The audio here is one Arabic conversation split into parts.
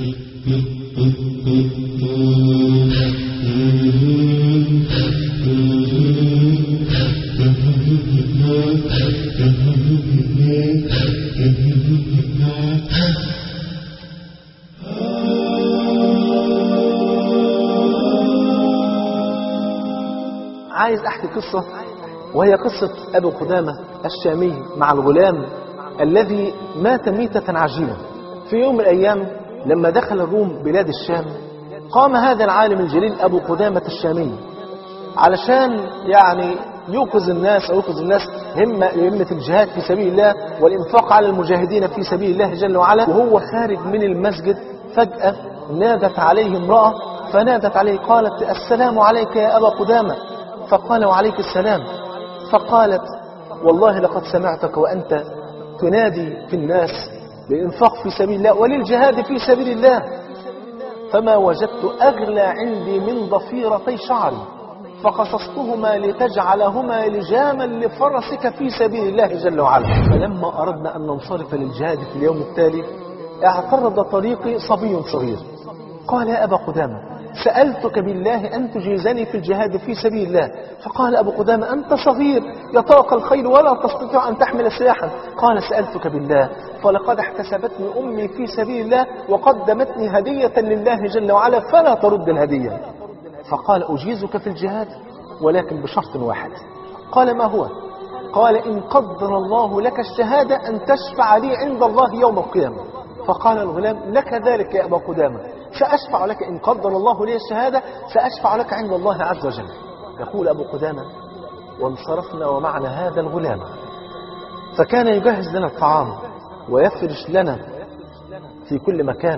عايز احكي قصة، وهي قصة ابو قدامة الشامي مع الغلام الذي مات ميتة عجيبة. في يوم من الايام لما دخل الروم بلاد الشام، قام هذا العالم الجليل ابو قدامة الشامي علشان يعني يوقظ الناس او يوقظ الناس همة الجهاد في سبيل الله والانفاق على المجاهدين في سبيل الله جل وعلا. وهو خارج من المسجد فجأة نادت عليه امرأة، فنادت عليه قالت: السلام عليك يا ابا قدامة. فقال: وعليك السلام. فقالت: والله لقد سمعتك وأنت تنادي في الناس للإنفاق في سبيل الله وللجهاد في سبيل الله، فما وجدت أغلى عندي من ضفيرتي شعري فقصصتهما لتجعلهما لجاما لفرسك في سبيل الله جل وعلا. فلما أردنا أن ننصرف للجهاد في اليوم التالي، اعترض طريقي صبي صغير قال: يا أبا قدامة، سألتك بالله أن تجيزني في الجهاد في سبيل الله. فقال أبو قدامة: أنت صغير يطاق الخيل ولا تستطيع أن تحمل سلاحا. قال: سألتك بالله، فلقد احتسبتني أمي في سبيل الله وقدمتني هدية لله جل وعلا، فلا ترد الهدية. فقال: أجيزك في الجهاد ولكن بشرط واحد. قال: ما هو؟ قال: إن قدر الله لك الشهادة أن تشفع لي عند الله يوم القيامة. فقال الغلام: لك ذلك يا أبا قدامة، سأشفع لك إن قدر الله لي الشهادة، سأشفع لك عند الله عز وجل. يقول أبو قدامة: وانصرفنا ومعنا هذا الغلام، فكان يجهز لنا الطعام ويفرش لنا في كل مكان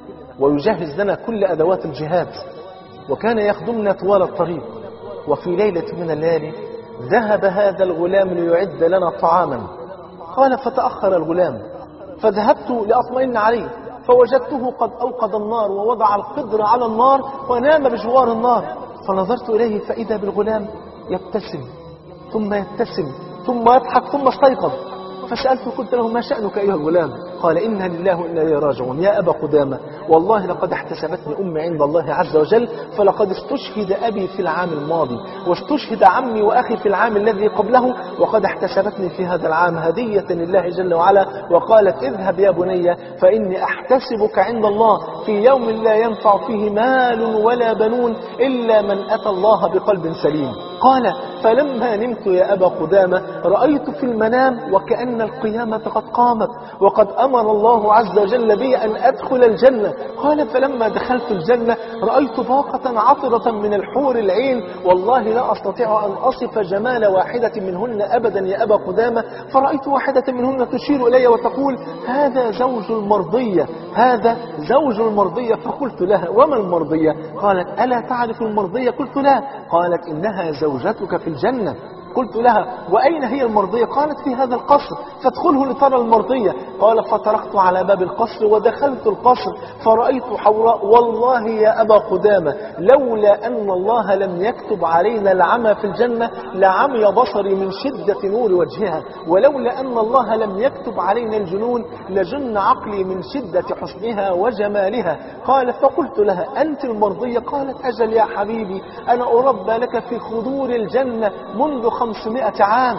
ويجهز لنا كل أدوات الجهاد، وكان يخدمنا طوال الطريق. وفي ليلة من الليالي ذهب هذا الغلام ليعد لنا طعاما. قال: فتأخر الغلام، فذهبت لأطمئن عليه، فوجدته قد أوقد النار ووضع القدر على النار ونام بجوار النار. فنظرت إليه فإذا بالغلام يبتسم ثم يبتسم ثم يضحك ثم استيقظ. فسألته قلت له: ما شأنك أيها الغلام؟ قال: إنا لله وإنا إليه راجعون. يا أبا قدامة، والله لقد احتسبتني أمي عند الله عز وجل، فلقد استشهد أبي في العام الماضي واستشهد عمي وأخي في العام الذي قبله، وقد احتسبتني في هذا العام هدية لله جل وعلا، وقالت: اذهب يا بني فإني أحتسبك عند الله في يوم لا ينفع فيه مال ولا بنون إلا من أتى الله بقلب سليم. قال: فلما نمت يا أبا قدامة رأيت في المنام وكأن القيامة قد قامت وقد أمر الله عز وجل بي أن أدخل الجنة. قال: فلما دخلت الجنة رأيت باقة عطرة من الحور العين، والله لا أستطيع أن أصف جمال واحدة منهن أبدا يا أبا قدامة، فرأيت واحدة منهن تشير إلي وتقول: هذا زوج المرضية، هذا زوج المرضية. فقلت لها: وما المرضية؟ قالت: ألا تعرف المرضية؟ قلت: لا. قالت: إنها زوجتك في الجنة. قلت لها: وأين هي المرضية؟ قالت: في هذا القصر، فادخله لترى المرضية. قال: فطرقت على باب القصر ودخلت القصر فرأيت حوراء. والله يا أبا قدامة لولا أن الله لم يكتب علينا العمى في الجنة لعمي بصري من شدة نور وجهها، ولولا أن الله لم يكتب علينا الجنون لجن عقلي من شدة حسنها وجمالها. قال: فقلت لها: أنت المرضية؟ قالت: أجل يا حبيبي، أنا أربى لك في خدور الجنة منذ 500 عام.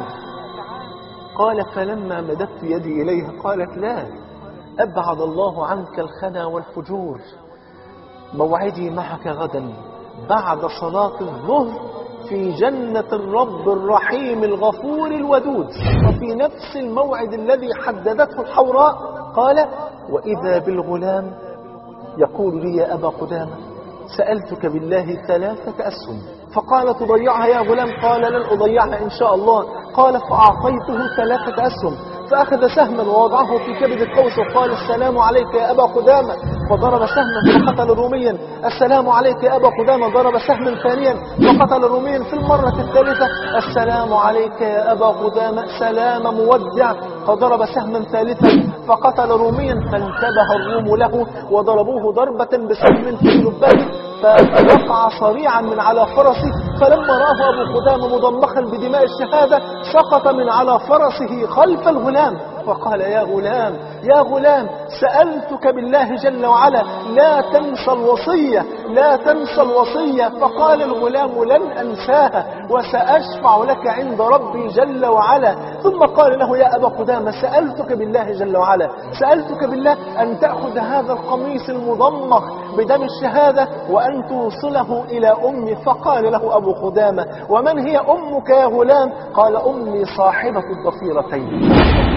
قال: فلما مددت يدي إليها قالت: لا، أبعد الله عنك الخنا والفجور، موعدي معك غدا بعد صلاة الظهر في جنة الرب الرحيم الغفور الودود. وفي نفس الموعد الذي حددته الحوراء قال: وإذا بالغلام يقول لي: يا أبا قدامة، سألتك بالله 3 أسهم. فقال: تضيعها يا غلام؟ قال: لن أضيعها إن شاء الله. قال: فأعطيته 3 أسهم، فأخذ سهما ووضعه في كبد القوس وقال: السلام عليك يا أبا قدامة. فضرب سهما فقتل روميا. السلام عليك يا أبا قدامة. ضرب سهما ثانيا فقتل روميا. في المرة الثالثة: السلام عليك يا أبا قدامة، سلام مودع. فضرب سهما ثالثا فقتل روميا. فانتبه الروم له وضربوه ضربة بسهم في جبهته فوقع صريعا من على فرسه. فلما رآه أبو قدامة مضمخا بدماء الشهادة سقط من على فرسه خلف الغلام. فقال يا غلام يا غلام سألتك بالله جل وعلا لا تنسى الوصية لا تنسى الوصية. فقال الغلام لن أنساها وسأشفع لك عند ربي جل وعلا. ثم قال له يا أبا قدامة سألتك بالله جل وعلا سألتك بالله أن تأخذ هذا القميص المضمخ بدم الشهادة وأن توصله إلى أمي. فقال له أبو قدامة ومن هي أمك يا غلام؟ قال أمي صاحبة الضفيرتين.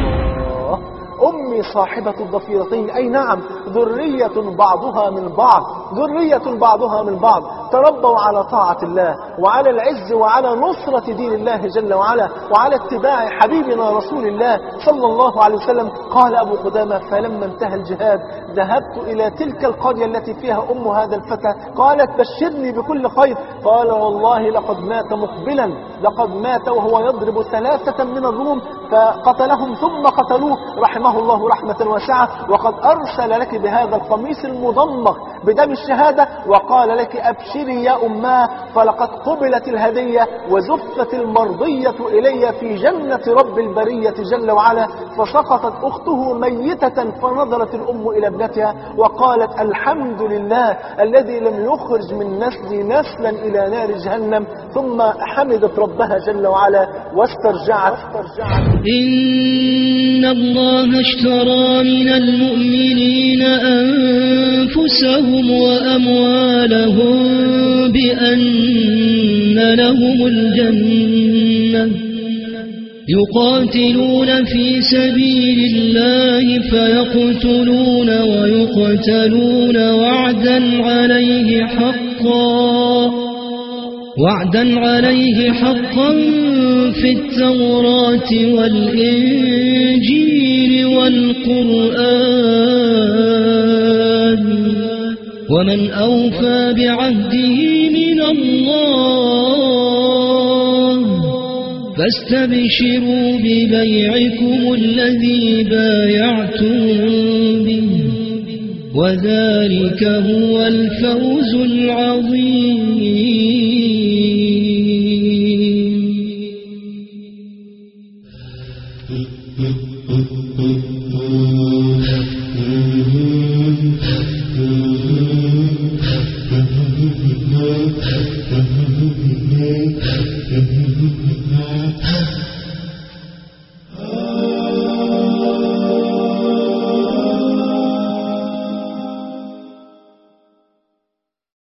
أمي صاحبة الضفيرتين، أي نعم ذرية بعضها من بعض، ذرية بعضها من بعض، تربوا على طاعة الله وعلى العز وعلى نصرة دين الله جل وعلا وعلى اتباع حبيبنا رسول الله صلى الله عليه وسلم. قال أبو قدامة فلما انتهى الجهاد ذهبت إلى تلك القرية التي فيها أم هذا الفتى. قالت بشرني بكل خير. قال والله لقد مات مقبلا، لقد مات وهو يضرب 3 من الروم فقتلهم ثم قتلوه رحمه الله رحمة واسعة، وقد أرسل لك بهذا القميص المضمخ بدم الشهادة وقال لك أبشري يا أماه فلقد قبلت الهدية وزفت المرضية إلي في جنة رب البرية جل وعلا. فسقطت أخته ميتة فنظرت الأم إلى ابنتها وقالت الحمد لله الذي لم يخرج من نسلي نسلا إلى نار جهنم. ثم حمدت ربها جل وعلا واسترجعت. إن الله اشترى من المؤمنين أنفسهم وأموالهم بأن لهم الجنة يقاتلون في سبيل الله فيقتلون ويقتلون وعدا عليه حقا في التوراة والإنجيل والقرآن ومن أوفى بعهده من الله فاستبشروا ببيعكم الذي بايعتم به وذلك هو الفوز العظيم.